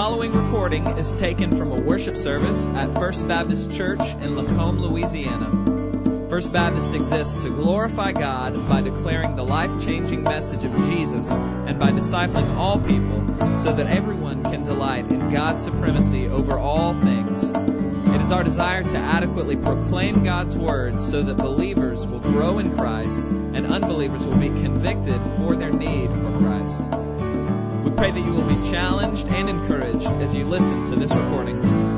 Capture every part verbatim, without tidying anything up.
following recording is taken from a worship service at First Baptist Church in Lacombe, Louisiana. First Baptist exists to glorify God by declaring the life-changing message of Jesus and by discipling all people so that everyone can delight in God's supremacy over all things. It is our desire to adequately proclaim God's Word so that believers will grow in Christ and unbelievers will be convicted for their need for Christ. We pray that you will be challenged and encouraged as you listen to this recording.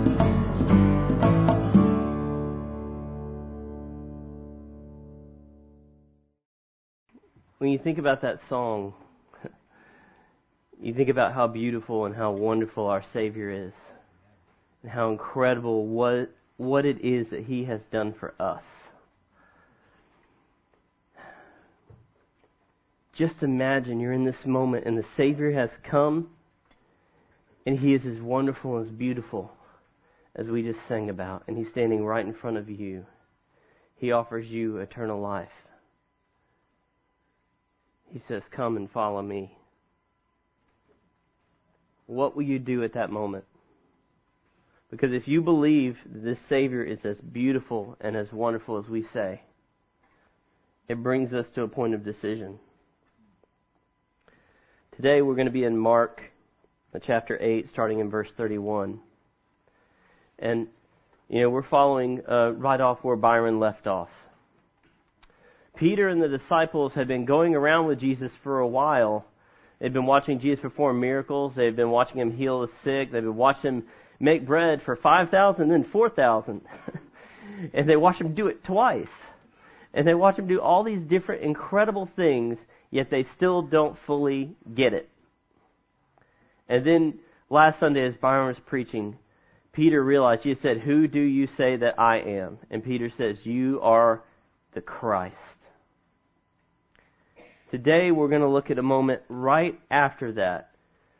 When you think about that song, you think about how beautiful and how wonderful our Savior is, and how incredible what what it is that He has done for us. Just imagine you're in this moment and the Savior has come and He is as wonderful and as beautiful as we just sang about, and He's standing right in front of you. He offers you eternal life. He says, "Come and follow me." What will you do at that moment? Because if you believe that this Savior is as beautiful and as wonderful as we say, it brings us to a point of decision. Today we're going to be in Mark chapter eight, starting in verse thirty-one. And, you know, we're following uh, right off where Byron left off. Peter and the disciples had been going around with Jesus for a while. They'd been watching Jesus perform miracles. They'd been watching Him heal the sick. They'd been watching Him make bread for five thousand and then four thousand. And they watched Him do it twice. And they watch Him do all these different incredible things, yet they still don't fully get it. And then last Sunday as Byron was preaching, Peter realized, Jesus said, "Who do you say that I am?" And Peter says, "You are the Christ." Today we're going to look at a moment right after that.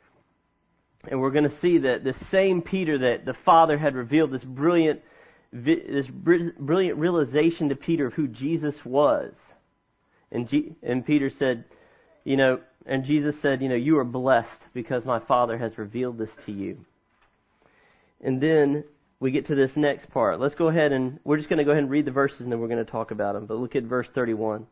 And we're going to see that the same Peter that the Father had revealed this brilliant this brilliant realization to Peter of who Jesus was. And G- and Peter said, you know, and Jesus said, you know, "You are blessed because my Father has revealed this to you." And then we get to this next part. Let's go ahead and, we're just going to go ahead and read the verses and then we're going to talk about them. But look at verse thirty-one.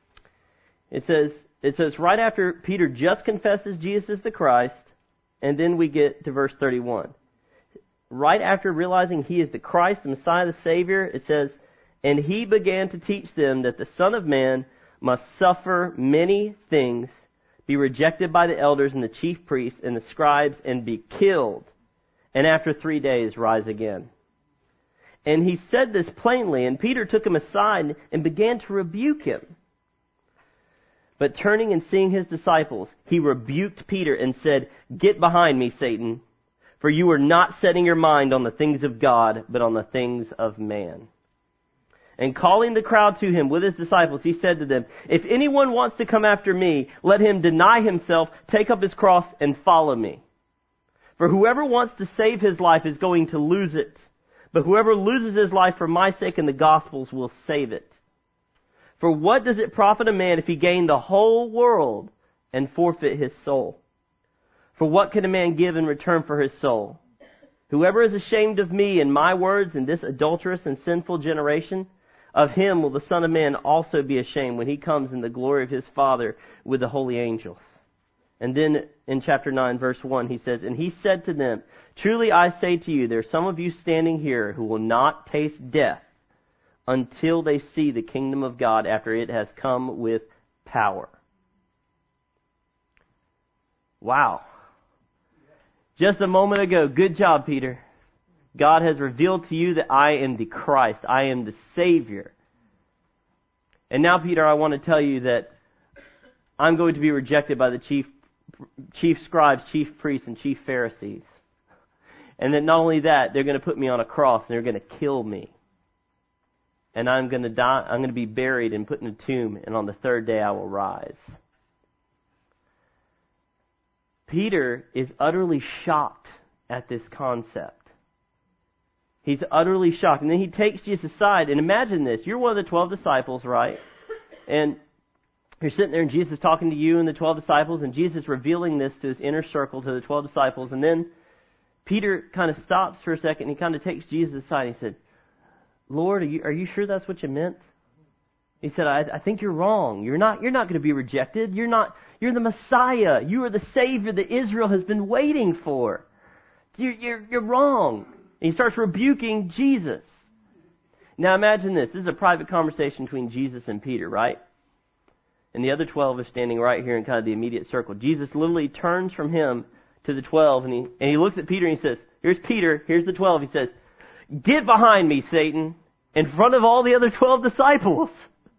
It says, it says, right after Peter just confesses Jesus is the Christ, and then we get to verse thirty-one. Right after realizing He is the Christ, the Messiah, the Savior, it says, "And He began to teach them that the Son of Man must suffer many things, be rejected by the elders and the chief priests and the scribes, and be killed, and after three days rise again." And He said this plainly, and Peter took Him aside and began to rebuke Him. But turning and seeing His disciples, He rebuked Peter and said, "Get behind me, Satan, for you are not setting your mind on the things of God, but on the things of man." And calling the crowd to Him with His disciples, He said to them, "If anyone wants to come after me, let him deny himself, take up his cross, and follow me. For whoever wants to save his life is going to lose it. But whoever loses his life for my sake and the gospel's will save it. For what does it profit a man if he gain the whole world and forfeit his soul? For what can a man give in return for his soul? Whoever is ashamed of me and my words in this adulterous and sinful generation, of him will the Son of Man also be ashamed when He comes in the glory of His Father with the holy angels." And then in chapter nine, verse one, He says, "And He said to them, Truly I say to you, there are some of you standing here who will not taste death until they see the kingdom of God after it has come with power." Wow. Just a moment ago, good job, Peter. God has revealed to you that I am the Christ. I am the Savior. And now, Peter, I want to tell you that I'm going to be rejected by the chief, chief scribes, chief priests, and chief Pharisees. And that not only that, they're going to put me on a cross and they're going to kill me. And I'm going to die, I'm going to be buried and put in a tomb, and on the third day I will rise. Peter is utterly shocked at this concept. He's utterly shocked. And then he takes Jesus aside. And imagine this. You're one of the twelve disciples, right? And you're sitting there and Jesus is talking to you and the twelve disciples. And Jesus is revealing this to His inner circle, to the twelve disciples. And then Peter kind of stops for a second and he kind of takes Jesus aside and he said, Lord, are you, are you sure that's what you meant? He said, I, I think you're wrong. You're not, you're not going to be rejected. You're not, you're the Messiah. You are the Savior that Israel has been waiting for. You're, you're, you're wrong. And he starts rebuking Jesus. Now imagine this. This is a private conversation between Jesus and Peter, right? And the other twelve are standing right here in kind of the immediate circle. Jesus literally turns from him to the twelve and he, and he looks at Peter and he says, here's Peter, here's the twelve. He says, get behind me, Satan, in front of all the other twelve disciples.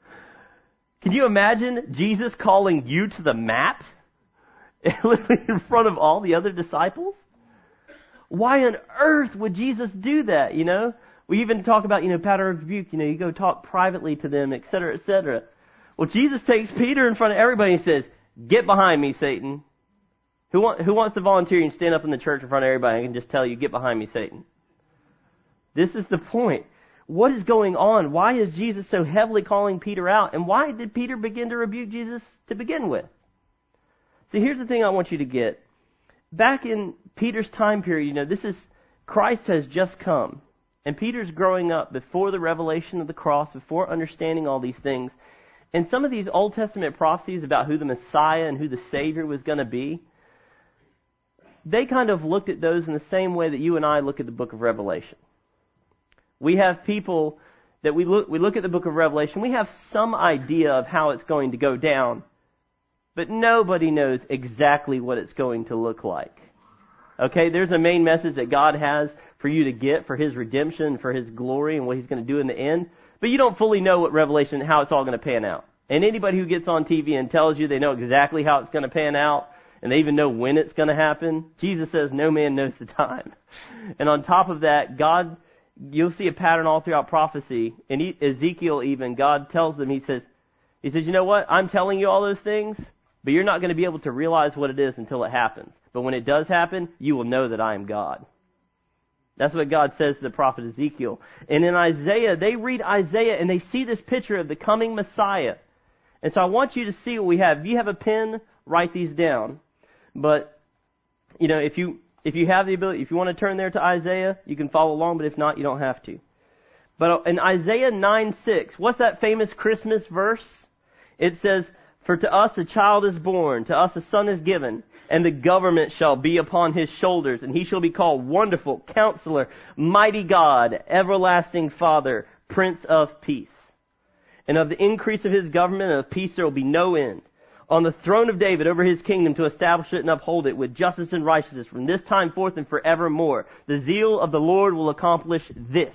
Can you imagine Jesus calling you to the mat? Literally in front of all the other disciples? Why on earth would Jesus do that, you know? We even talk about, you know, pattern of rebuke, you know, you go talk privately to them, et cetera, et cetera. Well, Jesus takes Peter in front of everybody and says, get behind me, Satan. Who, want, who wants to volunteer and stand up in the church in front of everybody and I can just tell you, get behind me, Satan? This is the point. What is going on? Why is Jesus so heavily calling Peter out? And why did Peter begin to rebuke Jesus to begin with? See, here's the thing I want you to get. Back in Peter's time period, you know, this is, Christ has just come. And Peter's growing up before the revelation of the cross, before understanding all these things. And some of these Old Testament prophecies about who the Messiah and who the Savior was going to be, they kind of looked at those in the same way that you and I look at the book of Revelation. We have people that we look, we look at the book of Revelation, we have some idea of how it's going to go down, but nobody knows exactly what it's going to look like. Okay, there's a main message that God has for you to get for His redemption, for His glory, and what He's going to do in the end. But you don't fully know what Revelation, how it's all going to pan out. And anybody who gets on T V and tells you they know exactly how it's going to pan out, and they even know when it's going to happen, Jesus says no man knows the time. And on top of that, God, you'll see a pattern all throughout prophecy. In Ezekiel even, God tells them, He says, He says, you know what, I'm telling you all those things, but you're not going to be able to realize what it is until it happens. But when it does happen, you will know that I am God. That's what God says to the prophet Ezekiel. And in Isaiah, they read Isaiah and they see this picture of the coming Messiah. And so I want you to see what we have. If you have a pen, write these down. But, you know, if you if you have the ability, if you want to turn there to Isaiah, you can follow along, but if not, you don't have to. But in Isaiah nine six, what's that famous Christmas verse? It says, for to us a child is born, to us a son is given, and the government shall be upon his shoulders, and he shall be called Wonderful, Counselor, Mighty God, Everlasting Father, Prince of Peace. And of the increase of his government and of peace there will be no end. On the throne of David over his kingdom to establish it and uphold it with justice and righteousness from this time forth and forevermore. The zeal of the Lord will accomplish this.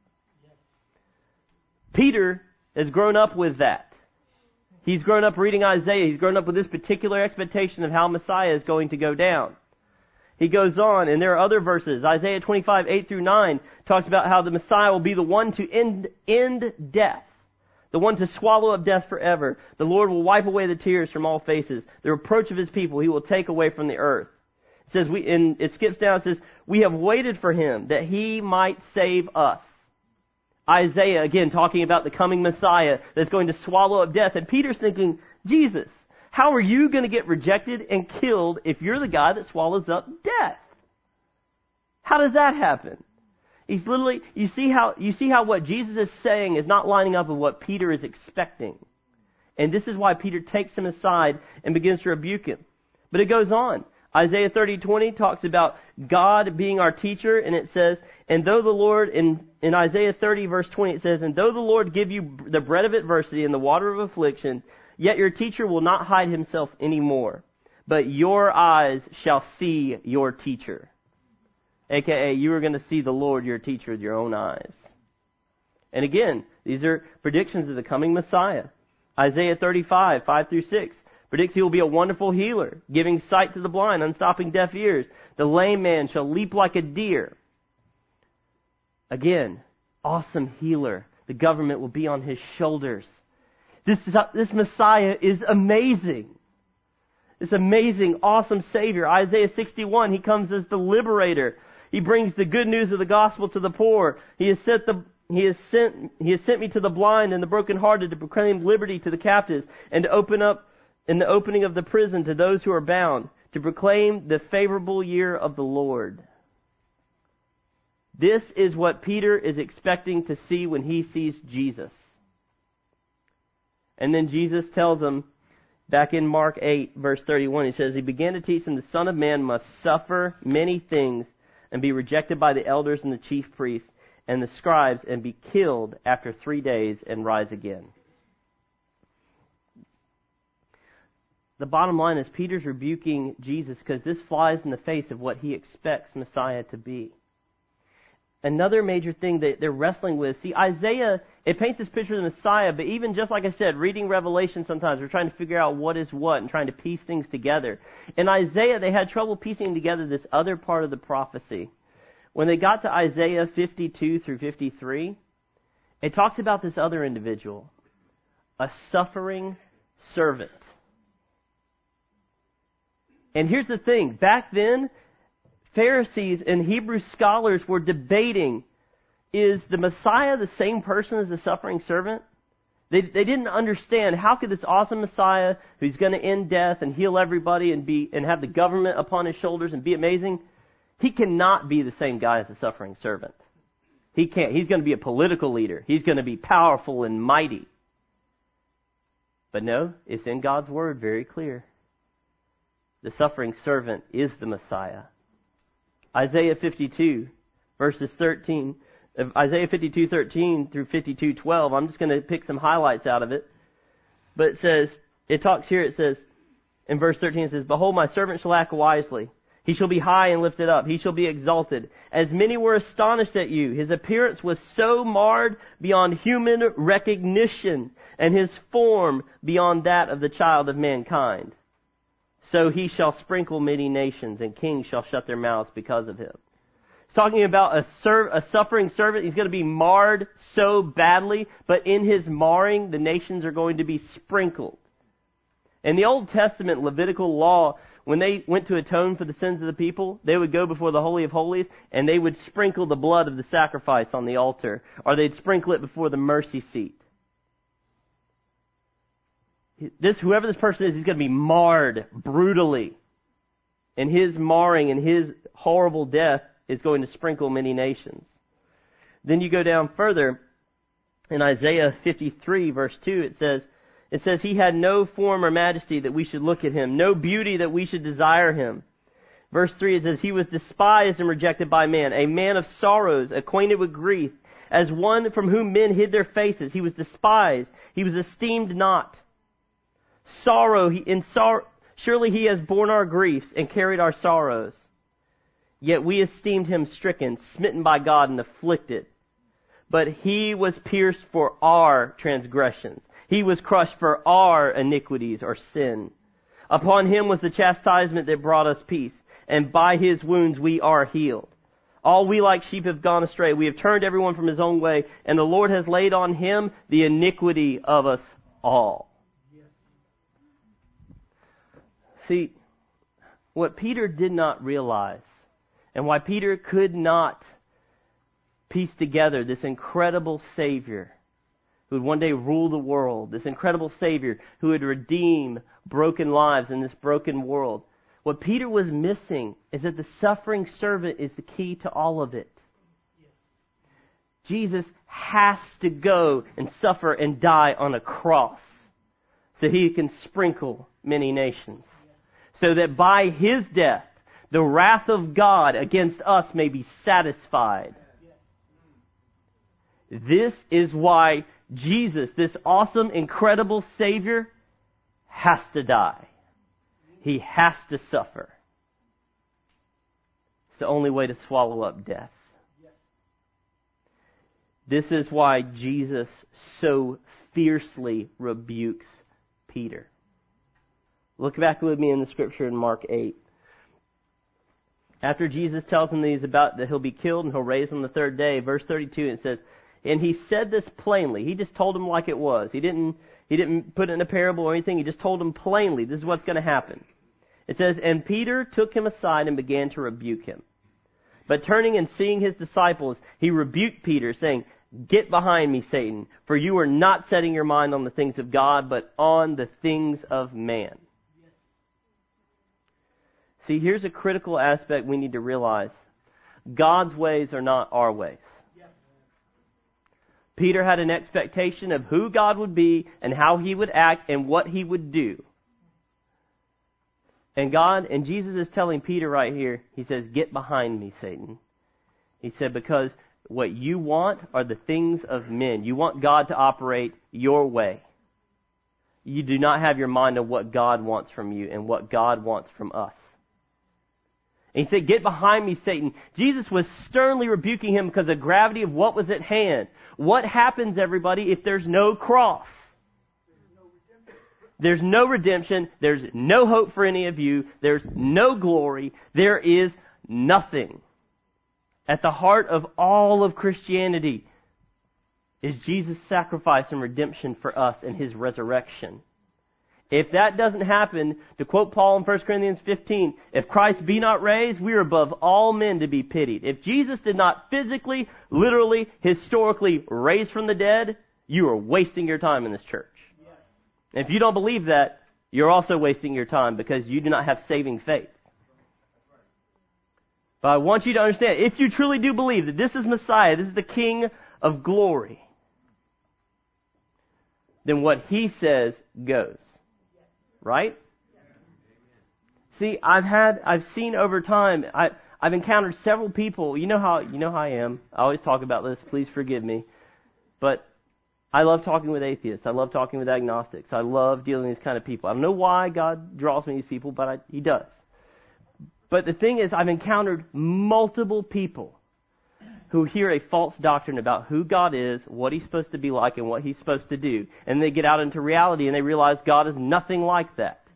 Peter has grown up with that. He's grown up reading Isaiah. He's grown up with this particular expectation of how Messiah is going to go down. He goes on, and there are other verses. Isaiah twenty-five, eight through nine talks about how the Messiah will be the one to end, end death. The one to swallow up death forever. The Lord will wipe away the tears from all faces. The reproach of His people He will take away from the earth. It says, we, and it skips down, it says, we have waited for Him that He might save us. Isaiah, again, talking about the coming Messiah that's going to swallow up death. And Peter's thinking, Jesus, how are you going to get rejected and killed if you're the guy that swallows up death? How does that happen? He's literally, you see how, you see how what Jesus is saying is not lining up with what Peter is expecting. And this is why Peter takes him aside and begins to rebuke him. But it goes on. Isaiah thirty twenty talks about God being our teacher, and it says, and though the Lord, in, in Isaiah thirty verse twenty, it says, and though the Lord give you the bread of adversity and the water of affliction, yet your teacher will not hide himself anymore, but your eyes shall see your teacher. A K A, you are going to see the Lord, your teacher, with your own eyes. And again, these are predictions of the coming Messiah. Isaiah thirty-five, five through six. Predicts He will be a wonderful healer, giving sight to the blind, unstopping deaf ears. The lame man shall leap like a deer. Again, awesome healer. The government will be on His shoulders. This, this Messiah is amazing. This amazing, awesome Savior. Isaiah sixty-one, He comes as the liberator. He brings the good news of the gospel to the poor. He has sent the He has sent He has sent me to the blind and the brokenhearted to proclaim liberty to the captives and to open up in the opening of the prison to those who are bound, to proclaim the favorable year of the Lord. This is what Peter is expecting to see when he sees Jesus. And then Jesus tells him, back in Mark eight, verse thirty-one, he says, he began to teach them, the Son of Man must suffer many things and be rejected by the elders and the chief priests and the scribes and be killed after three days and rise again. The bottom line is Peter's rebuking Jesus because this flies in the face of what he expects Messiah to be. Another major thing that they're wrestling with, see, Isaiah, it paints this picture of the Messiah, but even just like I said, reading Revelation sometimes, we're trying to figure out what is what and trying to piece things together. In Isaiah, they had trouble piecing together this other part of the prophecy. When they got to Isaiah fifty-two through fifty-three, it talks about this other individual, a suffering servant. And here's the thing, back then, Pharisees and Hebrew scholars were debating, is the Messiah the same person as the suffering servant? They, they didn't understand, how could this awesome Messiah, who's going to end death and heal everybody and be and have the government upon his shoulders and be amazing, he cannot be the same guy as the suffering servant. He can't. He's going to be a political leader. He's going to be powerful and mighty. But no, it's in God's Word very clear. The suffering servant is the Messiah. Isaiah fifty-two, verses thirteen, Isaiah fifty-two thirteen through fifty-two twelve. I'm just going to pick some highlights out of it. But it says, it talks here, it says, in verse thirteen, it says, behold, my servant shall act wisely. He shall be high and lifted up. He shall be exalted. As many were astonished at you, his appearance was so marred beyond human recognition, and his form beyond that of the child of mankind. So he shall sprinkle many nations, and kings shall shut their mouths because of him. It's talking about a, serv- a suffering servant. He's going to be marred so badly, but in his marring, the nations are going to be sprinkled. In the Old Testament Levitical law, when they went to atone for the sins of the people, they would go before the Holy of Holies, and they would sprinkle the blood of the sacrifice on the altar, or they'd sprinkle it before the mercy seat. This, whoever this person is, he's going to be marred brutally. And his marring and his horrible death is going to sprinkle many nations. Then you go down further, in Isaiah fifty-three verse two, it says, it says, he had no form or majesty that we should look at him, no beauty that we should desire him. Verse three, it says, he was despised and rejected by man, a man of sorrows, acquainted with grief, as one from whom men hid their faces. He was despised, he was esteemed not. Sorrow, he, in sorrow, surely he has borne our griefs and carried our sorrows. Yet we esteemed him stricken, smitten by God, and afflicted. But he was pierced for our transgressions. He was crushed for our iniquities or sin. Upon him was the chastisement that brought us peace, and by his wounds we are healed. All we like sheep have gone astray. We have turned everyone from his own way, and the Lord has laid on him the iniquity of us all. See, what Peter did not realize, and why Peter could not piece together this incredible Savior who would one day rule the world, this incredible Savior who would redeem broken lives in this broken world. What Peter was missing is that the suffering servant is the key to all of it. Jesus has to go and suffer and die on a cross so he can sprinkle many nations. So that by his death, the wrath of God against us may be satisfied. This is why Jesus, this awesome, incredible Savior, has to die. He has to suffer. It's the only way to swallow up death. This is why Jesus so fiercely rebukes Peter. Look back with me in the scripture in Mark eight. After Jesus tells him that he's about that he'll be killed and he'll raise on the third day, verse thirty-two, it says, and he said this plainly. He just told him like it was. He didn't he didn't put it in a parable or anything. He just told him plainly, this is what's going to happen. It says, and Peter took him aside and began to rebuke him. But turning and seeing his disciples, he rebuked Peter, saying, get behind me, Satan, for you are not setting your mind on the things of God, but on the things of man. See, here's a critical aspect we need to realize. God's ways are not our ways. Peter had an expectation of who God would be and how He would act and what He would do. And God, and Jesus is telling Peter right here, He says, get behind me, Satan. He said, because what you want are the things of men. You want God to operate your way. You do not have your mind on what God wants from you and what God wants from us. And He said, get behind me, Satan. Jesus was sternly rebuking him because of the gravity of what was at hand. What happens, everybody, if there's no cross? There's no redemption. There's no hope for any of you. There's no glory. There is nothing. At the heart of all of Christianity is Jesus' sacrifice and redemption for us and His resurrection. If that doesn't happen, to quote Paul in First Corinthians fifteen, if Christ be not raised, we are above all men to be pitied. If Jesus did not physically, literally, historically raise from the dead, you are wasting your time in this church. And if you don't believe that, you're also wasting your time because you do not have saving faith. But I want you to understand, if you truly do believe that this is Messiah, this is the King of glory, then what He says goes. Right? See, I've had, I've seen over time, I, I've encountered several people, you know how, you know how I am. I always talk about this, please forgive me. But I love talking with atheists. I love talking with agnostics. I love dealing with these kind of people. I don't know why God draws me to these people, but I, He does. But the thing is, I've encountered multiple people who hear a false doctrine about who God is, what He's supposed to be like, and what He's supposed to do. And they get out into reality and they realize God is nothing like that.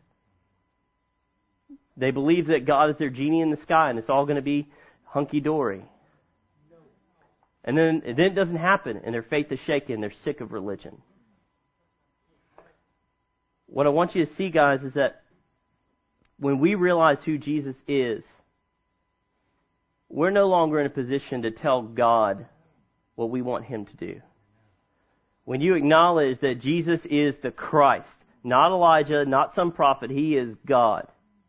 They believe that God is their genie in the sky and it's all going to be hunky-dory. And then, and then it doesn't happen and their faith is shaken. They're sick of religion. What I want you to see, guys, is that when we realize who Jesus is, we're no longer in a position to tell God what we want Him to do. When you acknowledge that Jesus is the Christ, not Elijah, not some prophet, He is God.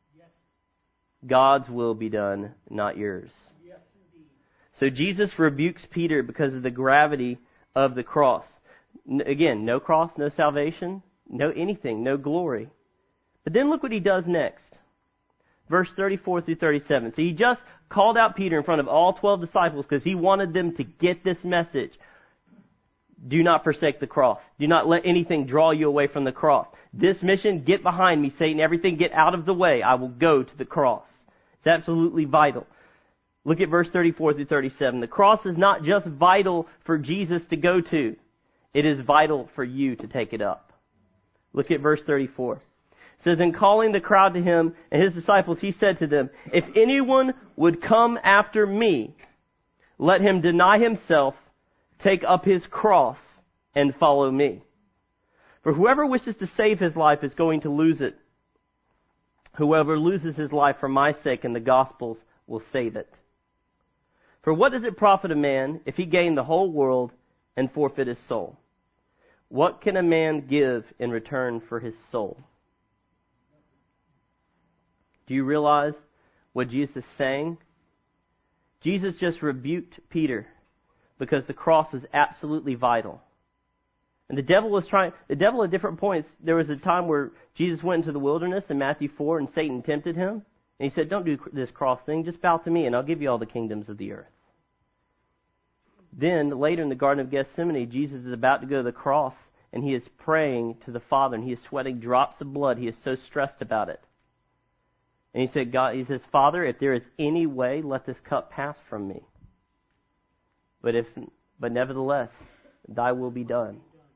God's will be done, not yours. So Jesus rebukes Peter because of the gravity of the cross. Again, no cross, no salvation, no anything, no glory. But then look what He does next. Verse thirty-four through thirty-seven. So He just called out Peter in front of all twelve disciples because He wanted them to get this message. Do not forsake the cross. Do not let anything draw you away from the cross. This mission, get behind me, Satan. Everything get out of the way. I will go to the cross. It's absolutely vital. Look at verse thirty-four through thirty-seven. The cross is not just vital for Jesus to go to. It is vital for you to take it up. Look at verse thirty-four. It says, in calling the crowd to Him and His disciples, He said to them, if anyone would come after me, let him deny himself, take up his cross, and follow me. For whoever wishes to save his life is going to lose it. Whoever loses his life for my sake and the gospel's will save it. For what does it profit a man if he gain the whole world and forfeit his soul? What can a man give in return for his soul? Do you realize what Jesus is saying? Jesus just rebuked Peter because the cross is absolutely vital. And the devil was trying, the devil at different points, there was a time where Jesus went into the wilderness in Matthew four and Satan tempted Him. And He said, don't do this cross thing, just bow to me and I'll give you all the kingdoms of the earth. Then later in the Garden of Gethsemane, Jesus is about to go to the cross and He is praying to the Father and He is sweating drops of blood. He is so stressed about it. And he said, God, he says, Father, if there is any way, let this cup pass from me. But if, but nevertheless, Thy will be done.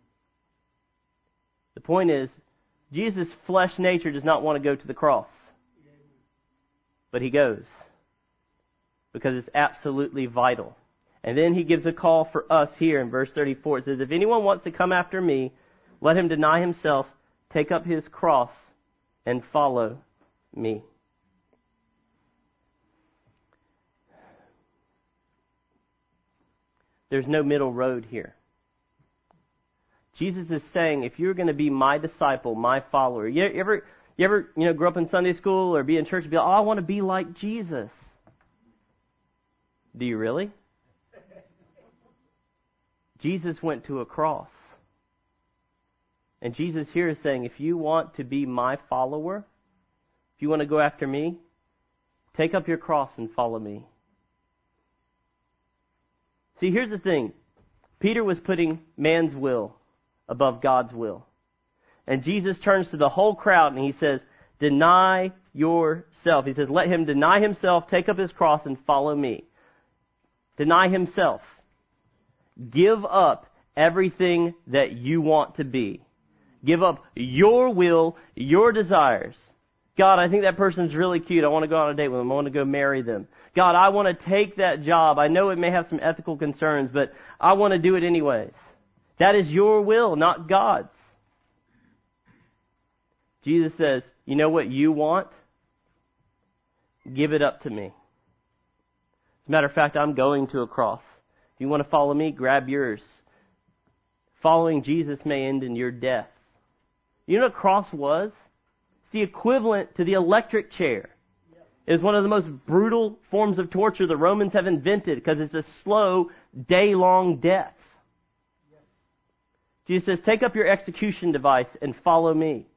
The point is, Jesus' flesh nature does not want to go to the cross. But He goes. Because it's absolutely vital. And then He gives a call for us here in verse thirty-four. It says, if anyone wants to come after me, let him deny himself, take up his cross, and follow me. There's no middle road here. Jesus is saying, if you're going to be my disciple, my follower, you ever, you ever, you know, grow up in Sunday school or be in church and be like, oh, I want to be like Jesus. Do you really? Jesus went to a cross. And Jesus here is saying, if you want to be my follower, if you want to go after me, take up your cross and follow me. See, here's the thing. Peter was putting man's will above God's will. And Jesus turns to the whole crowd and he says, deny yourself. He says, let him deny himself, take up his cross and follow me. Deny himself. Give up everything that you want to be. Give up your will, your desires. God, I think that person's really cute. I want to go on a date with them. I want to go marry them. God, I want to take that job. I know it may have some ethical concerns, but I want to do it anyways. That is your will, not God's. Jesus says, you know what you want? Give it up to me. As a matter of fact, I'm going to a cross. If you want to follow me, grab yours. Following Jesus may end in your death. You know what a cross was? It's the equivalent to the electric chair. It is one of the most brutal forms of torture the Romans have invented because it's a slow, day-long death. Jesus says, take up your execution device and follow me.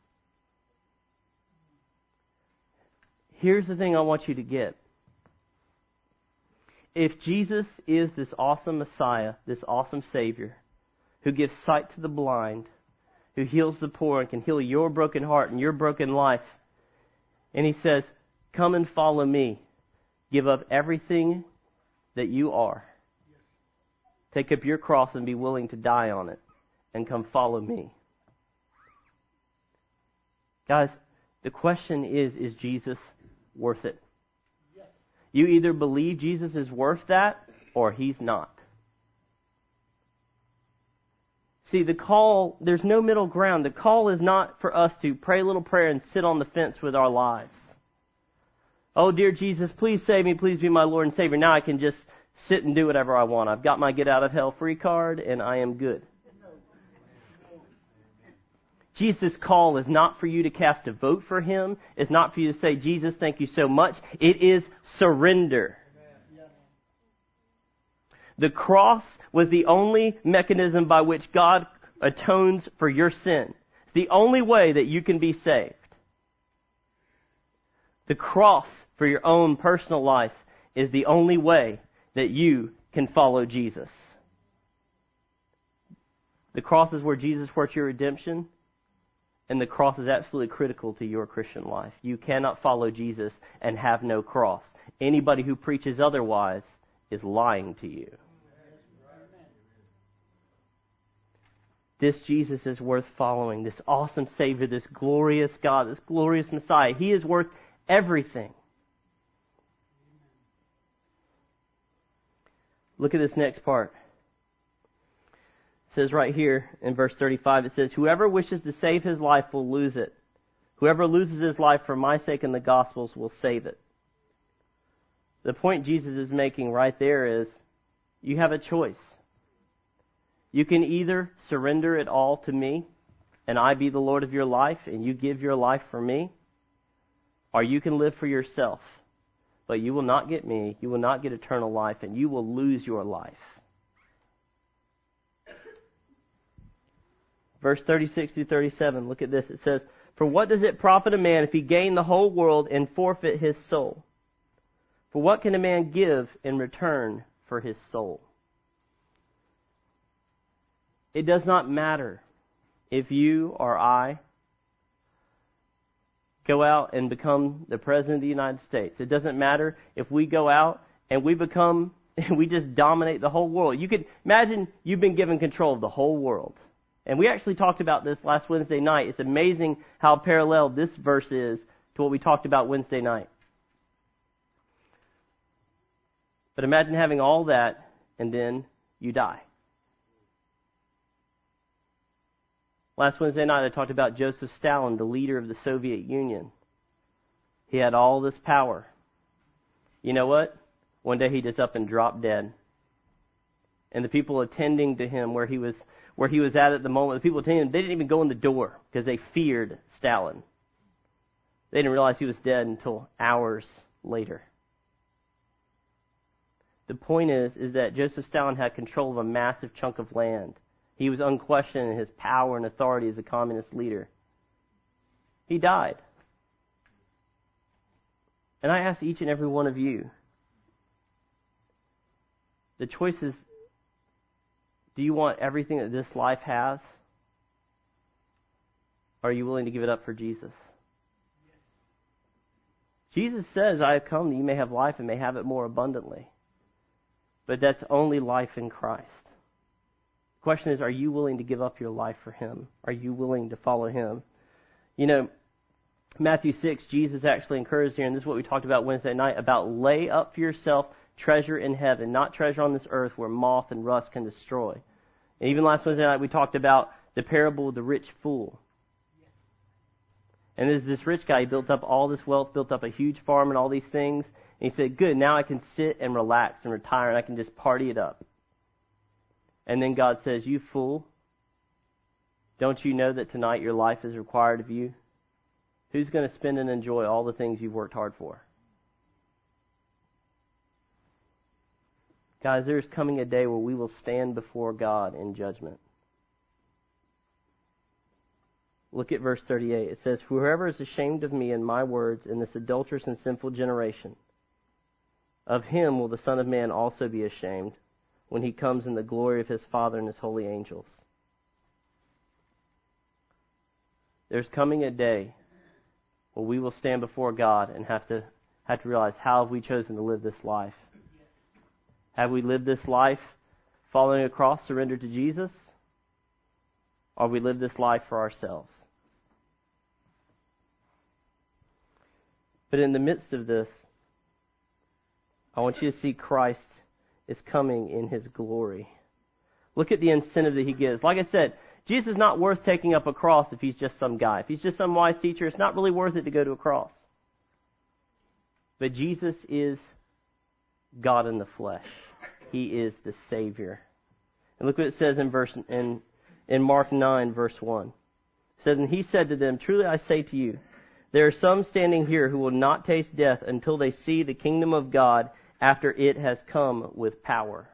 Here's the thing I want you to get. If Jesus is this awesome Messiah, this awesome Savior, who gives sight to the blind, who heals the poor and can heal your broken heart and your broken life, and He says, come and follow me. Give up everything that you are. Take up your cross and be willing to die on it. And come follow me. Guys, the question is, is Jesus worth it? Yes. You either believe Jesus is worth that, or He's not. See, the call, there's no middle ground. The call is not for us to pray a little prayer and sit on the fence with our lives. Oh, dear Jesus, please save me. Please be my Lord and Savior. Now I can just sit and do whatever I want. I've got my get out of hell free card and I am good. Jesus' call is not for you to cast a vote for Him. It's not for you to say, Jesus, thank you so much. It is surrender. The cross was the only mechanism by which God atones for your sin. It's the only way that you can be saved. The cross for your own personal life is the only way that you can follow Jesus. The cross is where Jesus worked your redemption. And the cross is absolutely critical to your Christian life. You cannot follow Jesus and have no cross. Anybody who preaches otherwise is lying to you. This Jesus is worth following. This awesome Savior, this glorious God, this glorious Messiah. He is worth everything. Look at this next part. It says right here in verse thirty-five, it says, whoever wishes to save his life will lose it. Whoever loses his life for my sake and the gospel's will save it. The point Jesus is making right there is, you have a choice. You can either surrender it all to me, and I be the Lord of your life, and you give your life for me, or you can live for yourself. But you will not get me, you will not get eternal life, and you will lose your life. Verse thirty-six through thirty-seven, look at this. It says, for what does it profit a man if he gain the whole world and forfeit his soul? For what can a man give in return for his soul? It does not matter if you or I go out and become the President of the United States. It doesn't matter if we go out and we become, we just dominate the whole world. You could imagine you've been given control of the whole world. And we actually talked about this last Wednesday night. It's amazing how parallel this verse is to what we talked about Wednesday night. But imagine having all that and then you die. Last Wednesday night I talked about Joseph Stalin, the leader of the Soviet Union. He had all this power. You know what? One day he just up and dropped dead. And the people attending to him where he was where he was at at the moment, the people attending him, they didn't even go in the door because they feared Stalin. They didn't realize he was dead until hours later. The point is, is that Joseph Stalin had control of a massive chunk of land. He was unquestioned in his power and authority as a communist leader. He died. And I ask each and every one of you, the choice is, do you want everything that this life has? Or are you willing to give it up for Jesus? Jesus says, I have come that you may have life and may have it more abundantly. But that's only life in Christ. The question is, are you willing to give up your life for Him? Are you willing to follow Him? You know, Matthew six, Jesus actually encouraged here, and this is what we talked about Wednesday night, about lay up for yourself treasure in heaven, not treasure on this earth where moth and rust can destroy. And even last Wednesday night we talked about the parable of the rich fool. And there's this rich guy, he built up all this wealth, built up a huge farm and all these things. And he said, good, now I can sit and relax and retire and I can just party it up. And then God says, you fool, don't you know that tonight your life is required of you? Who's going to spend and enjoy all the things you've worked hard for? Guys, there's coming a day where we will stand before God in judgment. Look at verse thirty-eight. It says, whoever is ashamed of me and my words in this adulterous and sinful generation, of him will the Son of Man also be ashamed when he comes in the glory of his Father and his holy angels. There's coming a day where we will stand before God and have to have to realize, how have we chosen to live this life? Have we lived this life following a cross, surrendered to Jesus? Or have we lived this life for ourselves? But in the midst of this, I want you to see Christ is coming in His glory. Look at the incentive that He gives. Like I said, Jesus is not worth taking up a cross if He's just some guy. If He's just some wise teacher, it's not really worth it to go to a cross. But Jesus is God in the flesh. He is the Savior. And look what it says in verse in, in Mark nine, verse one. It says, and He said to them, truly I say to you, there are some standing here who will not taste death until they see the kingdom of God after it has come with power.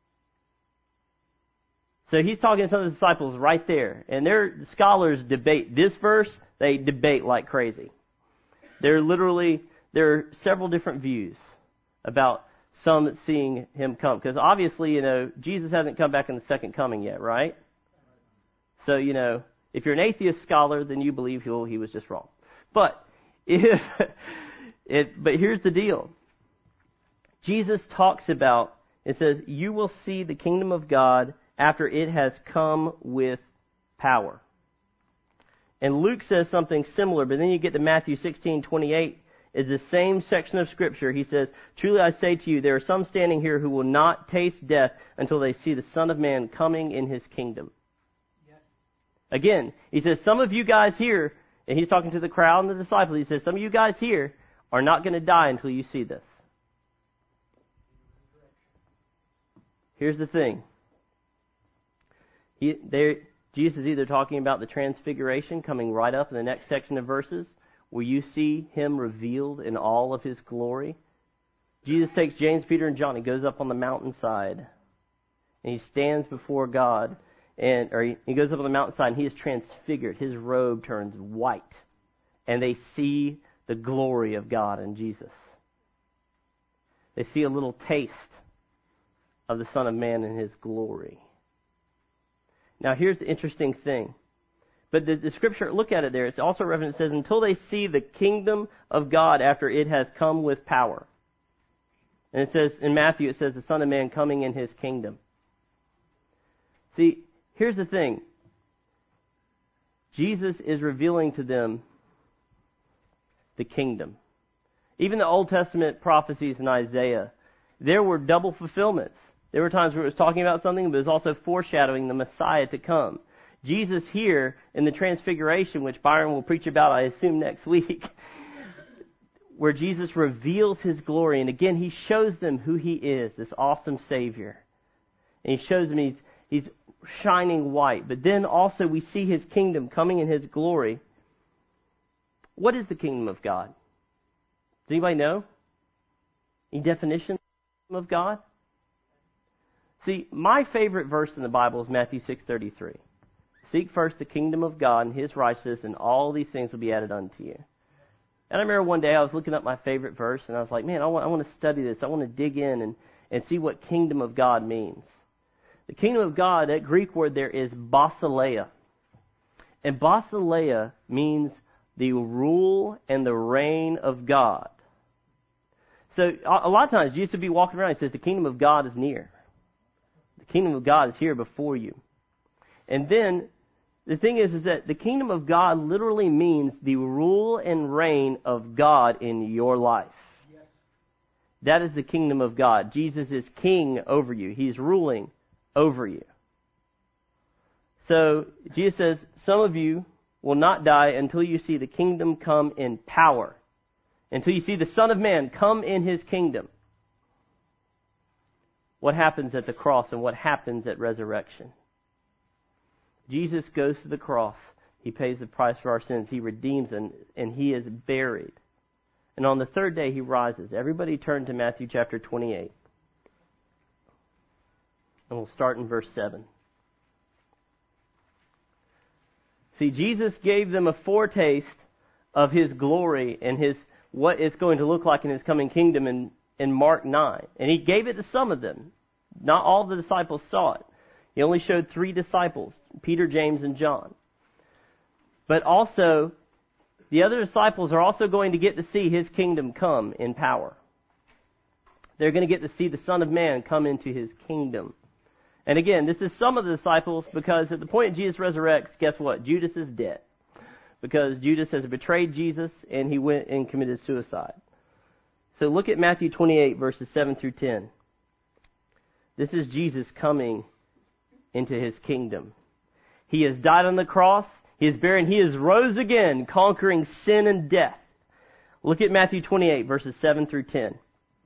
So He's talking to some of the disciples right there. And their scholars debate this verse. They debate like crazy. There literally, there are several different views about some seeing Him come. Because obviously, you know, Jesus hasn't come back in the second coming yet, right? So, you know, if you're an atheist scholar, then you believe he, he was just wrong. But if it, but here's the deal. Jesus talks about, it says, you will see the kingdom of God after it has come with power. And Luke says something similar, but then you get to Matthew sixteen twenty-eight. It's the same section of Scripture. He says, truly I say to you, there are some standing here who will not taste death until they see the Son of Man coming in His kingdom. Yes. Again, He says, some of you guys here, and He's talking to the crowd and the disciples, He says, some of you guys here are not going to die until you see this. Here's the thing. He, Jesus is either talking about the transfiguration coming right up in the next section of verses, where you see Him revealed in all of His glory. Jesus takes James, Peter, and John. He goes up on the mountainside, and He stands before God, and or he, he goes up on the mountainside, and He is transfigured. His robe turns white, and they see the glory of God in Jesus. They see a little taste of the Son of Man in His glory. Now, here's the interesting thing. But the, the Scripture, look at it there. It's also referenced, it says, until they see the kingdom of God after it has come with power. And it says, in Matthew, it says, the Son of Man coming in His kingdom. See, here's the thing. Jesus is revealing to them the kingdom. Even the Old Testament prophecies in Isaiah, there were double fulfillments. There were times where it was talking about something, but it was also foreshadowing the Messiah to come. Jesus here in the Transfiguration, which Byron will preach about, I assume, next week, where Jesus reveals His glory. And again, He shows them who He is, this awesome Savior. And He shows them He's, he's shining white. But then also we see His kingdom coming in His glory. What is the kingdom of God? Does anybody know? Any definition of God? See, my favorite verse in the Bible is Matthew six thirty-three. Seek first the kingdom of God and His righteousness, and all these things will be added unto you. And I remember one day I was looking up my favorite verse, and I was like, man, I want, I want to study this. I want to dig in and, and see what kingdom of God means. The kingdom of God, that Greek word there is basileia. And basileia means the rule and the reign of God. So a lot of times Jesus would be walking around and says, the kingdom of God is near. The kingdom of God is here before you. And then the thing is, is that the kingdom of God literally means the rule and reign of God in your life. Yes. That is the kingdom of God. Jesus is king over you. He's ruling over you. So Jesus says, some of you will not die until you see the kingdom come in power. Until you see the Son of Man come in His kingdom. What happens at the cross and what happens at resurrection? Jesus goes to the cross. He pays the price for our sins. He redeems and, and He is buried. And on the third day He rises. Everybody turn to Matthew chapter twenty-eight. And we'll start in verse seven. See, Jesus gave them a foretaste of His glory and His what it's going to look like in His coming kingdom in, in Mark nine. And He gave it to some of them. Not all the disciples saw it. He only showed three disciples, Peter, James, and John. But also, the other disciples are also going to get to see His kingdom come in power. They're going to get to see the Son of Man come into His kingdom. And again, this is some of the disciples because at the point Jesus resurrects, guess what? Judas is dead. Because Judas has betrayed Jesus and he went and committed suicide. So look at Matthew twenty-eight, verses seven through ten. This is Jesus coming into His kingdom. He has died on the cross. He is buried. And He is rose again, conquering sin and death. Look at Matthew twenty-eight, verses seven through ten.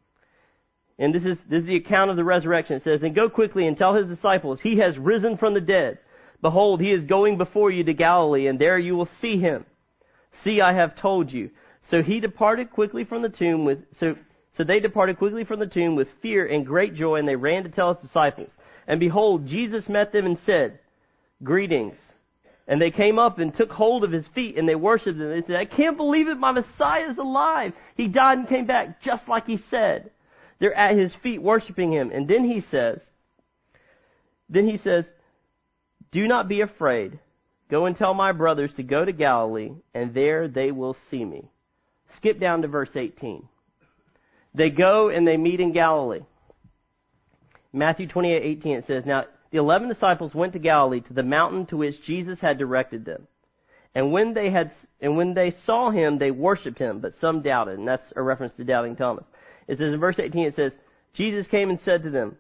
And this is, this is the account of the resurrection. It says, and go quickly and tell His disciples, He has risen from the dead. Behold, He is going before you to Galilee, and there you will see Him. See, I have told you. So he departed quickly from the tomb with, so, so they departed quickly from the tomb with fear and great joy, and they ran to tell His disciples. And behold, Jesus met them and said, greetings. And they came up and took hold of His feet, and they worshipped Him. They said, I can't believe it, my Messiah is alive. He died and came back just like He said. They're at His feet worshiping Him. And then He says, then He says, do not be afraid. Go and tell my brothers to go to Galilee, and there they will see me. Skip down to verse eighteen. They go and they meet in Galilee. Matthew twenty-eight eighteen, it says, now the eleven disciples went to Galilee, to the mountain to which Jesus had directed them. And when they had, and when they saw Him, they worshipped Him, but some doubted. And that's a reference to doubting Thomas. It says in verse eighteen, it says, Jesus came and said to them,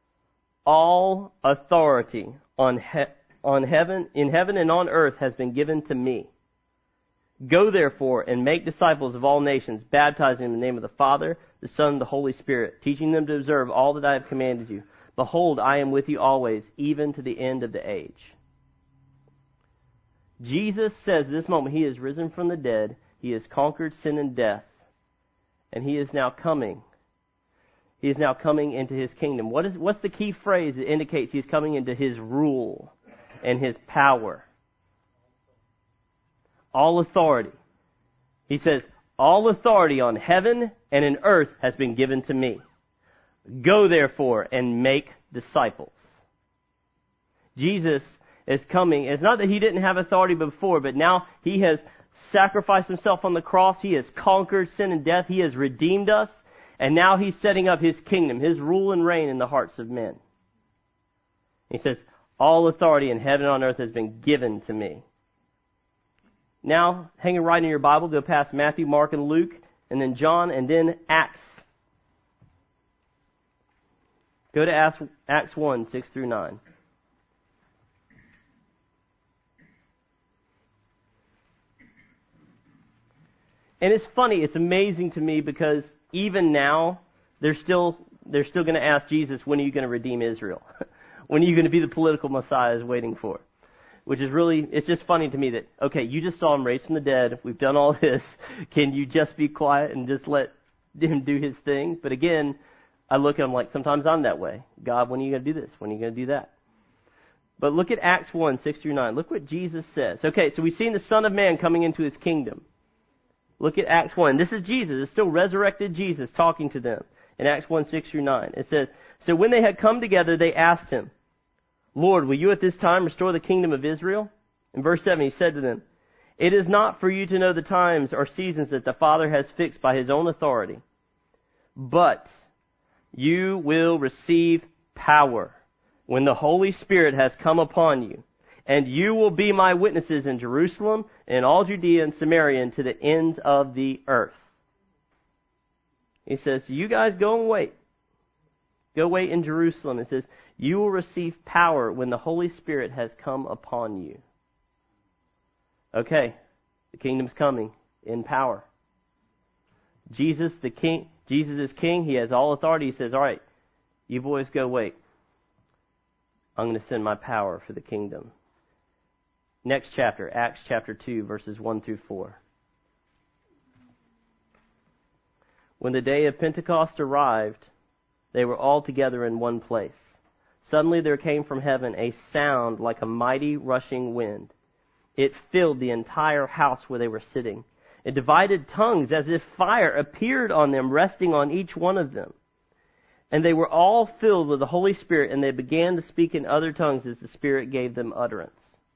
all authority on he- on heaven, in heaven and on earth has been given to me. Go therefore and make disciples of all nations, baptizing in the name of the Father, the Son, and the Holy Spirit, teaching them to observe all that I have commanded you. Behold, I am with you always, even to the end of the age. Jesus says at this moment He is risen from the dead, He has conquered sin and death, and He is now coming. He is now coming into His kingdom. What is, what's the key phrase that indicates He's coming into His rule and His power? All authority. He says, all authority on heaven and in earth has been given to me. Go therefore and make disciples. Jesus is coming. It's not that He didn't have authority before, but now He has sacrificed Himself on the cross. He has conquered sin and death. He has redeemed us. And now He's setting up His kingdom, His rule and reign in the hearts of men. He says, all authority in heaven and on earth has been given to me. Now, hanging right in your Bible, go past Matthew, Mark, and Luke, and then John, and then Acts. Go to Acts, Acts one, six through nine. And it's funny, it's amazing to me because even now, they're still, they're still going to ask Jesus, when are you going to redeem Israel? When are you going to be the political Messiah is waiting for? Which is really, it's just funny to me that, okay, you just saw Him raised from the dead. We've done all this. Can you just be quiet and just let Him do His thing? But again, I look at them like sometimes I'm that way. God, when are you going to do this? When are you going to do that? But look at Acts one, six through nine. Look what Jesus says. Okay, so we've seen the Son of Man coming into His kingdom. Look at Acts one. This is Jesus. It's still resurrected Jesus talking to them. In Acts one, six through nine. It says, so when they had come together, they asked Him, Lord, will you at this time restore the kingdom of Israel? In verse seven, He said to them, it is not for you to know the times or seasons that the Father has fixed by His own authority, but you will receive power when the Holy Spirit has come upon you, and you will be my witnesses in Jerusalem and all Judea and Samaria and to the ends of the earth. He says, you guys go and wait. Go wait in Jerusalem. It says, you will receive power when the Holy Spirit has come upon you. Okay, the kingdom's coming in power. Jesus, the king, Jesus is king. He has all authority. He says, all right, you boys go wait. I'm going to send my power for the kingdom. Next chapter, Acts chapter two, verses one through four. When the day of Pentecost arrived, they were all together in one place. Suddenly there came from heaven a sound like a mighty rushing wind. It filled the entire house where they were sitting. And divided tongues as if fire appeared on them, resting on each one of them. And they were all filled with the Holy Spirit, and they began to speak in other tongues as the Spirit gave them utterance.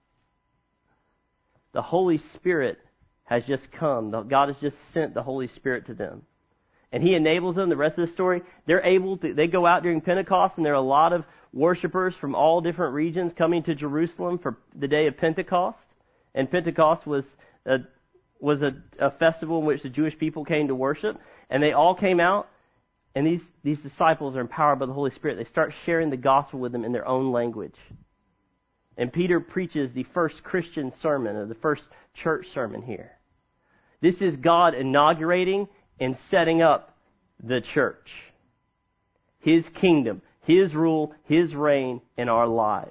The Holy Spirit has just come. God has just sent the Holy Spirit to them. And He enables them. The rest of the story, they're able to, they go out during Pentecost, and there are a lot of worshipers from all different regions coming to Jerusalem for the day of Pentecost. And Pentecost was a, was a, a festival in which the Jewish people came to worship. And they all came out, and these, these disciples are empowered by the Holy Spirit. They start sharing the gospel with them in their own language. And Peter preaches the first Christian sermon, or the first church sermon here. This is God inaugurating and setting up the church. His kingdom, His rule, His reign in our lives.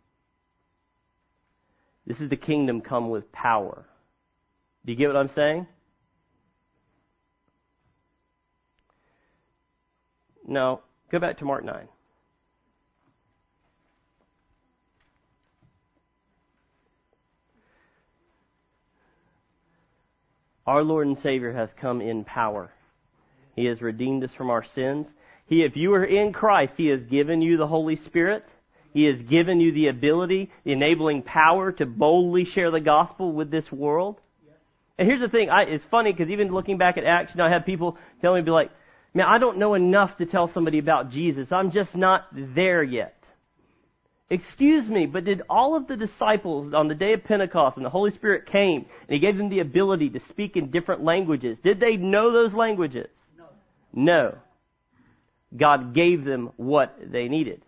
This is the kingdom come with power. Do you get what I'm saying? No. Go back to Mark nine. Our Lord and Savior has come in power. He has redeemed us from our sins. He, if you are in Christ, He has given you the Holy Spirit. He has given you the ability, the enabling power to boldly share the gospel with this world. Yes. And here's the thing. I, it's funny because even looking back at Acts, you know, I have people tell me, be like, man, I don't know enough to tell somebody about Jesus. I'm just not there yet. Excuse me, but did all of the disciples on the day of Pentecost when the Holy Spirit came and He gave them the ability to speak in different languages, did they know those languages? No. No. God gave them what they needed.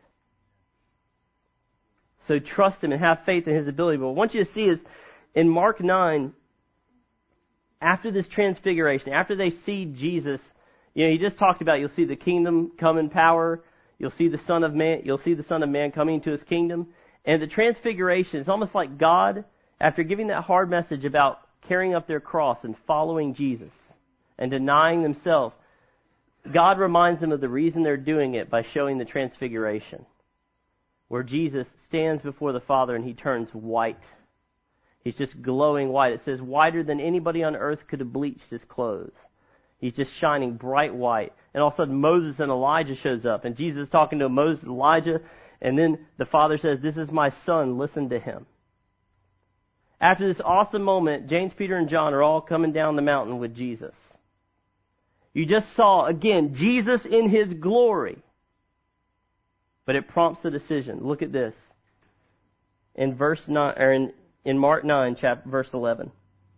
So trust Him and have faith in His ability. But what I want you to see is in Mark nine, after this transfiguration, after they see Jesus, you know, He just talked about, you'll see the kingdom come in power. You'll see the Son of Man, you'll see the Son of Man coming to His kingdom. And the transfiguration is almost like God, after giving that hard message about carrying up their cross and following Jesus and denying themselves, God reminds them of the reason they're doing it by showing the transfiguration, where Jesus stands before the Father and He turns white. He's just glowing white. It says whiter than anybody on earth could have bleached His clothes. He's just shining bright white. And all of a sudden Moses and Elijah shows up. And Jesus is talking to Moses and Elijah. And then the Father says, this is my Son, listen to Him. After this awesome moment, James, Peter, and John are all coming down the mountain with Jesus. You just saw, again, Jesus in His glory. But it prompts the decision. Look at this. In verse nine, or in, in Mark nine, chapter verse eleven.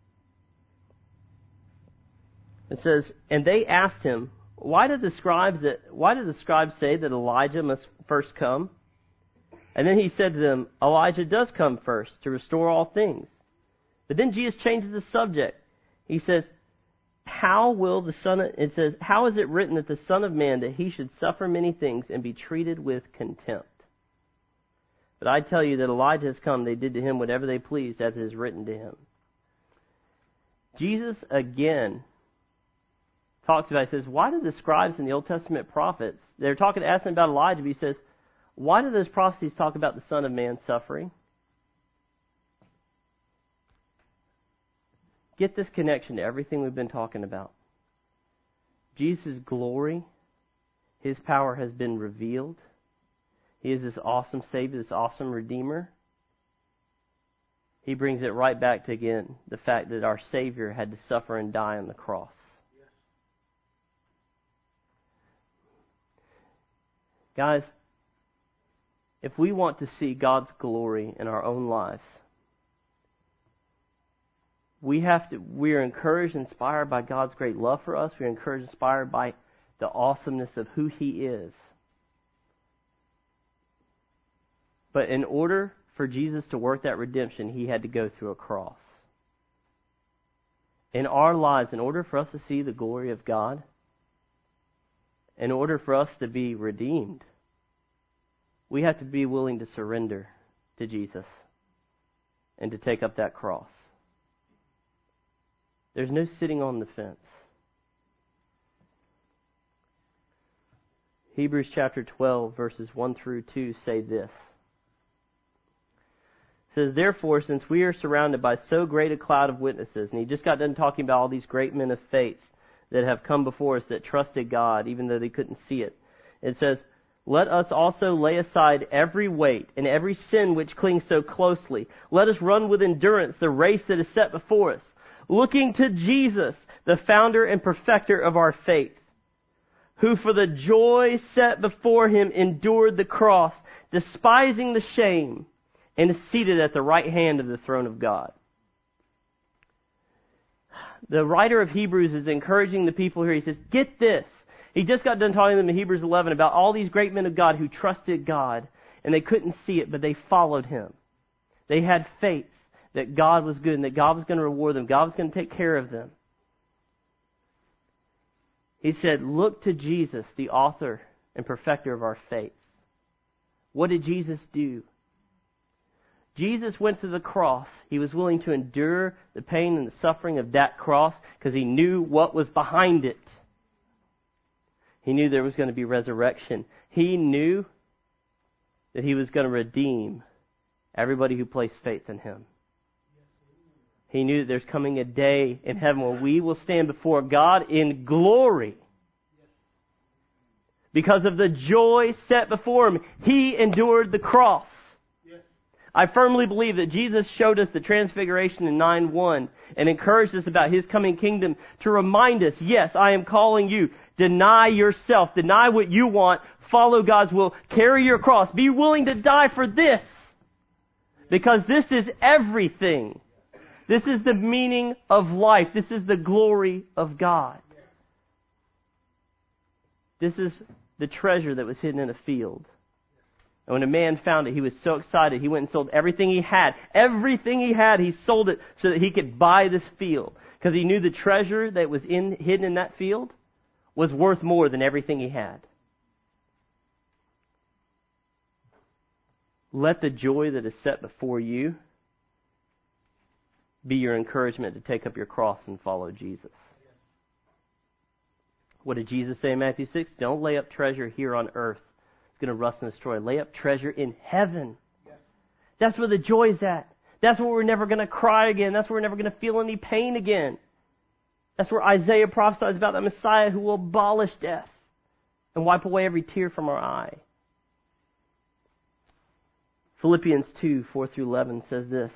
It says, and they asked Him, why did the scribes that why did the scribes say that Elijah must first come? And then He said to them, Elijah does come first to restore all things. But then Jesus changes the subject. He says, how will the Son of, it says, how is it written that the Son of Man, that He should suffer many things and be treated with contempt? But I tell you that Elijah has come, they did to Him whatever they pleased, as it is written to Him. Jesus again talks about, he says, why do the scribes and the Old Testament prophets, they're talking, asking about Elijah, but he says, why do those prophecies talk about the Son of Man suffering? Get this connection to everything we've been talking about. Jesus' glory, His power has been revealed. He is this awesome Savior, this awesome Redeemer. He brings it right back to, again, the fact that our Savior had to suffer and die on the cross. Yes. Guys, if we want to see God's glory in our own lives, we have to, we are encouraged, inspired by God's great love for us. We are encouraged, inspired by the awesomeness of who He is. But in order for Jesus to work that redemption, He had to go through a cross. In our lives, in order for us to see the glory of God, in order for us to be redeemed, we have to be willing to surrender to Jesus and to take up that cross. There's no sitting on the fence. Hebrews chapter twelve, verses one through two say this. It says, therefore, since we are surrounded by so great a cloud of witnesses, and he just got done talking about all these great men of faith that have come before us that trusted God, even though they couldn't see it. It says, let us also lay aside every weight and every sin which clings so closely. Let us run with endurance the race that is set before us, looking to Jesus, the founder and perfecter of our faith, who for the joy set before Him endured the cross, despising the shame, and is seated at the right hand of the throne of God. The writer of Hebrews is encouraging the people here. He says, get this. He just got done talking to them in Hebrews eleven about all these great men of God who trusted God, and they couldn't see it, but they followed Him. They had faith that God was good and that God was going to reward them. God was going to take care of them. He said, look to Jesus, the author and perfecter of our faith. What did Jesus do? Jesus went to the cross. He was willing to endure the pain and the suffering of that cross because He knew what was behind it. He knew there was going to be resurrection. He knew that He was going to redeem everybody who placed faith in Him. He knew that there's coming a day in heaven where we will stand before God in glory. Because of the joy set before Him, He endured the cross. I firmly believe that Jesus showed us the transfiguration in nine one and encouraged us about His coming kingdom to remind us, yes, I am calling you. Deny yourself. Deny what you want. Follow God's will. Carry your cross. Be willing to die for this. Because this is everything. This is the meaning of life. This is the glory of God. This is the treasure that was hidden in a field. And when a man found it, he was so excited. He went and sold everything he had. Everything he had, he sold it so that he could buy this field. Because he knew the treasure that was in, hidden in that field was worth more than everything he had. Let the joy that is set before you be your encouragement to take up your cross and follow Jesus. What did Jesus say in Matthew six? Don't lay up treasure here on earth. It's going to rust and destroy. Lay up treasure in heaven. That's where the joy is at. That's where we're never going to cry again. That's where we're never going to feel any pain again. That's where Isaiah prophesies about the Messiah who will abolish death and wipe away every tear from our eye. Philippians two, four through eleven says this.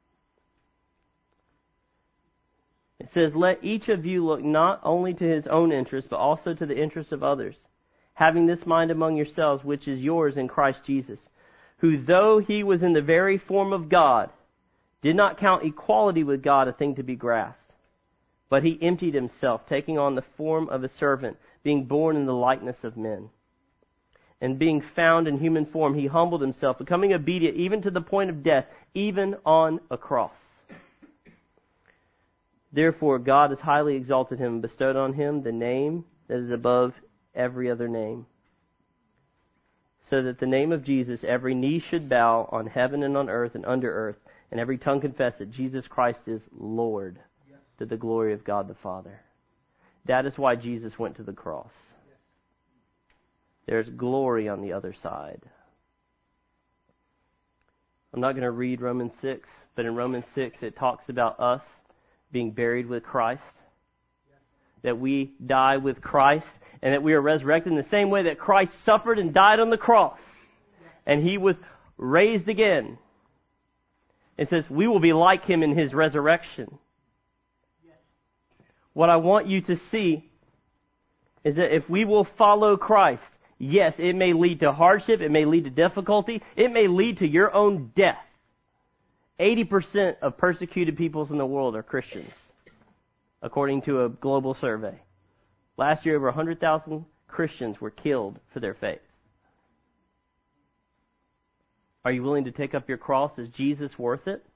It says, let each of you look not only to his own interest, but also to the interests of others, having this mind among yourselves, which is yours in Christ Jesus, who though He was in the very form of God, did not count equality with God a thing to be grasped. But He emptied Himself, taking on the form of a servant, being born in the likeness of men. And being found in human form, He humbled Himself, becoming obedient even to the point of death, even on a cross. Therefore God has highly exalted Him and bestowed on Him the name that is above every other name, so that the name of Jesus every knee should bow on heaven and on earth and under earth, and every tongue confess that Jesus Christ is Lord, to the glory of God the Father. That is why Jesus went to the cross. There's glory on the other side. I'm not going to read Romans six, but in Romans six it talks about us being buried with Christ, that we die with Christ, and that we are resurrected in the same way that Christ suffered and died on the cross, and He was raised again. It says we will be like Him in His resurrection. What I want you to see is that if we will follow Christ, yes, it may lead to hardship, it may lead to difficulty, it may lead to your own death. eighty percent of persecuted peoples in the world are Christians, according to a global survey. Last year, over one hundred thousand Christians were killed for their faith. Are you willing to take up your cross? Is Jesus worth it?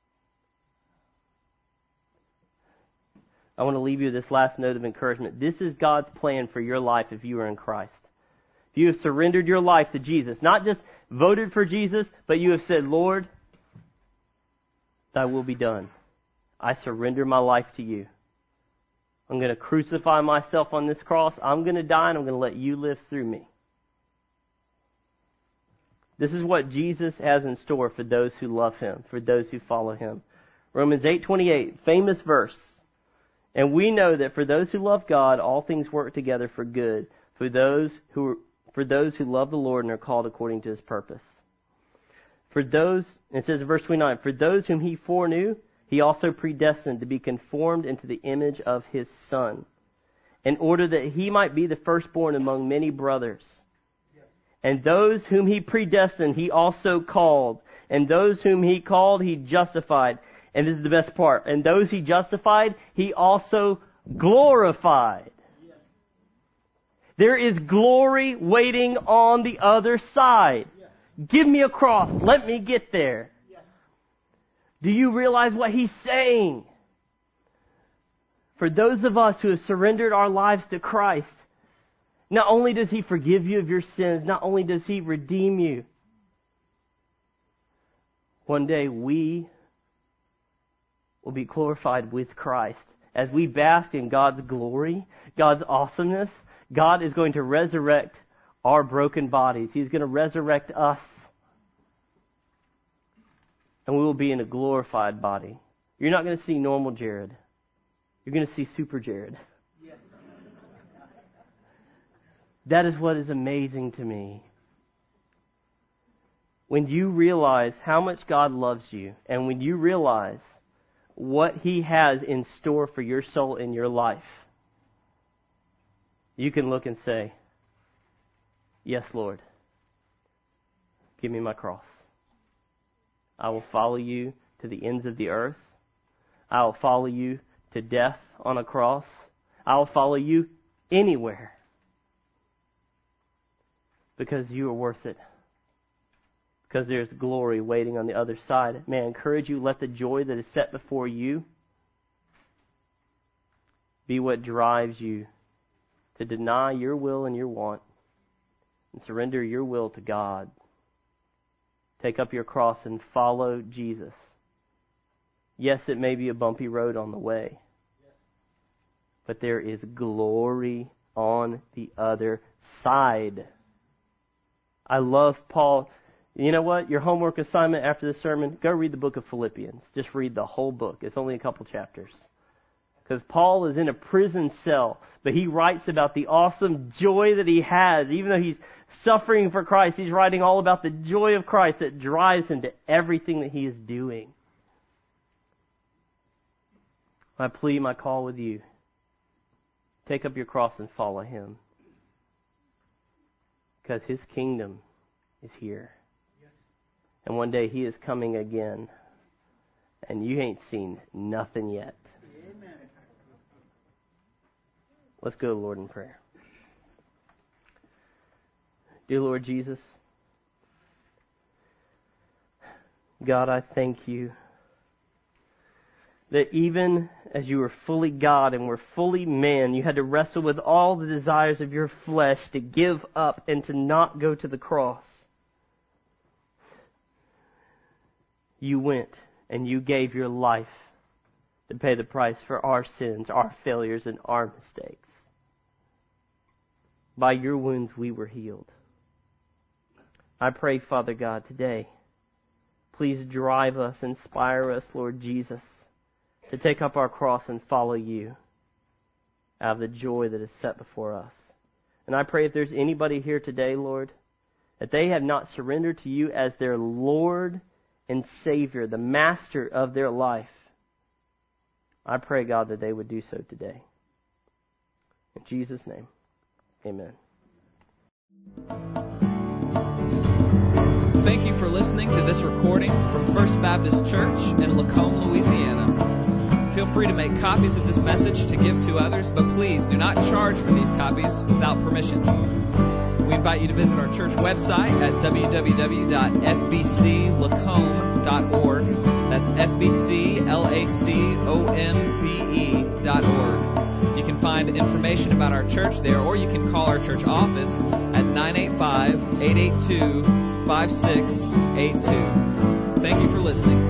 I want to leave you with this last note of encouragement. This is God's plan for your life if you are in Christ. If you have surrendered your life to Jesus, not just voted for Jesus, but you have said, Lord, Thy will be done. I surrender my life to You. I'm going to crucify myself on this cross. I'm going to die, and I'm going to let You live through me. This is what Jesus has in store for those who love Him, for those who follow Him. Romans eight twenty-eight, famous verse. And we know that for those who love God, all things work together for good, for those who for those who love the Lord and are called according to His purpose. For those, it says in verse twenty-nine, for those whom He foreknew, He also predestined to be conformed into the image of His Son, in order that He might be the firstborn among many brothers. And those whom He predestined, He also called. And those whom He called, He justified. And this is the best part. And those He justified, He also glorified. Yes. There is glory waiting on the other side. Yes. Give me a cross. Let me get there. Yes. Do you realize what He's saying? For those of us who have surrendered our lives to Christ, not only does He forgive you of your sins, not only does He redeem you, one day we will be glorified with Christ. As we bask in God's glory, God's awesomeness, God is going to resurrect our broken bodies. He's going to resurrect us. And we will be in a glorified body. You're not going to see normal Jared. You're going to see super Jared. Yes. That is what is amazing to me. When you realize how much God loves you, and when you realize what He has in store for your soul in your life, you can look and say, yes, Lord, give me my cross. I will follow You to the ends of the earth. I will follow You to death on a cross. I will follow You anywhere, because You are worth it. Because there's glory waiting on the other side. May I encourage you, let the joy that is set before you be what drives you to deny your will and your want and surrender your will to God. Take up your cross and follow Jesus. Yes, it may be a bumpy road on the way, but there is glory on the other side. I love Paul. You know what? Your homework assignment after this sermon, go read the book of Philippians. Just read the whole book. It's only a couple chapters. Because Paul is in a prison cell, but he writes about the awesome joy that he has. Even though he's suffering for Christ, he's writing all about the joy of Christ that drives him to everything that he is doing. My plea, my call with you, take up your cross and follow Him. Because His kingdom is here. And one day He is coming again. And you ain't seen nothing yet. Amen. Let's go to the Lord in prayer. Dear Lord Jesus, God, I thank You that even as You were fully God and were fully man, You had to wrestle with all the desires of Your flesh to give up and to not go to the cross. You went and You gave Your life to pay the price for our sins, our failures, and our mistakes. By your wounds we were healed. I pray, Father God, today, please drive us, inspire us, Lord Jesus, to take up our cross and follow you out of the joy that is set before us. And I pray if there's anybody here today, Lord, that they have not surrendered to you as their Lord and Savior, the master of their life, I pray, God, that they would do so today. In Jesus' name, amen. Thank you for listening to this recording from First Baptist Church in Lacombe, Louisiana. Feel free to make copies of this message to give to others, but please do not charge for these copies without permission. We invite you to visit our church website at w w w dot f b c lacombe dot org. That's F B C L A C O M B E dot org. You can find information about our church there, or you can call our church office at nine eight five, eight eight two, five six eight two. Thank you for listening.